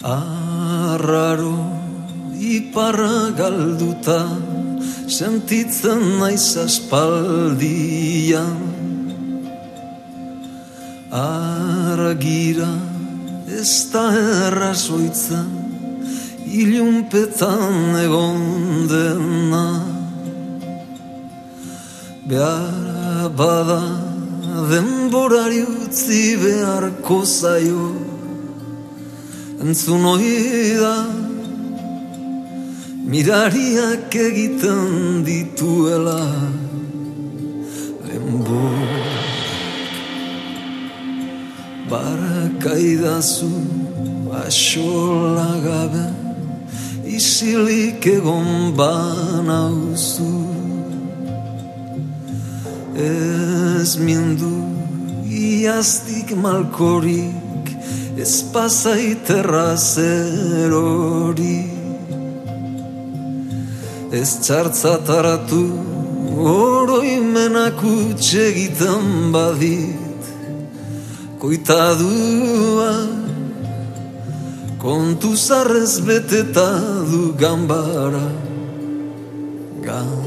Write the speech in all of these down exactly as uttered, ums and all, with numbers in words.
Arraro iparra galduta sentitzen naiz aspaldian. Argira ez da errazoitzen ilunpetan egon dena. Behar bada denborari utzi beharko zaio, entzun hori da mirariak egiten dituela denborak. Barakaidazu axola gabe isilik egon banauzu. Ez mindu iaztik malkorik, ez pasaiterra zerori. Ez txartzataratu oroimenak utxegiten badit, koitadua kontu zarrez beteta du ganbara, ganbara.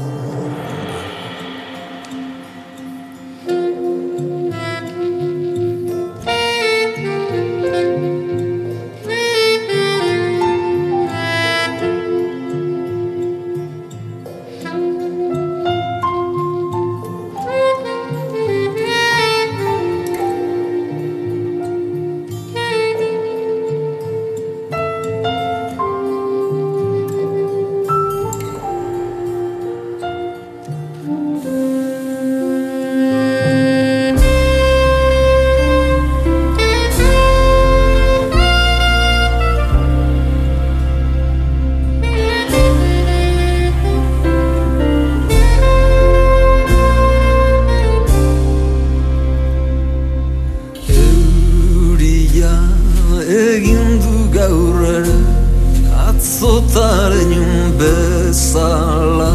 Egindu gaur ere atzotaren bezala,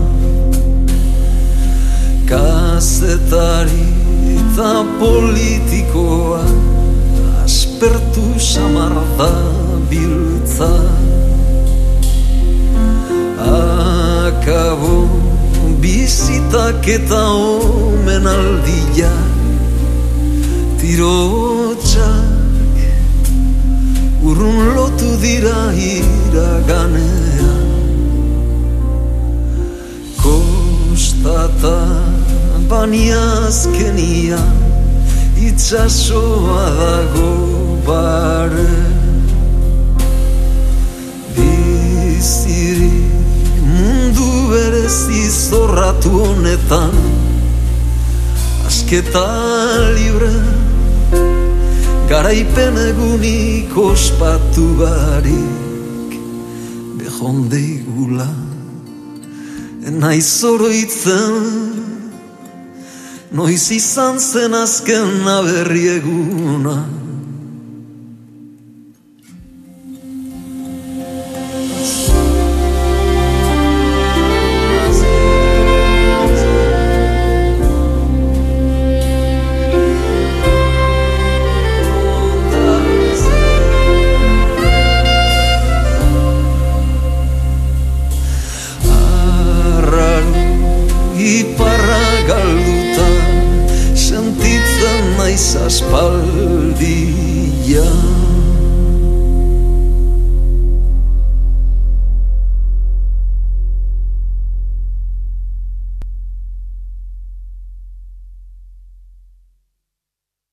kazetari eta politikoa aspertu samarda biltza. Akabo bizitak eta omenaldia, tirotxak urrun lotu dira iraganean. Kostata baniazkenian itxasoa dago bare. Bizirik mundu berezi zorratu honetan, asketa libre garaipen egunik ospatu barik, behondeigula enaiz oroitzen, noiz izan zen azken aberri eguna. Iparra galduta sentitzen naiz aspaldian.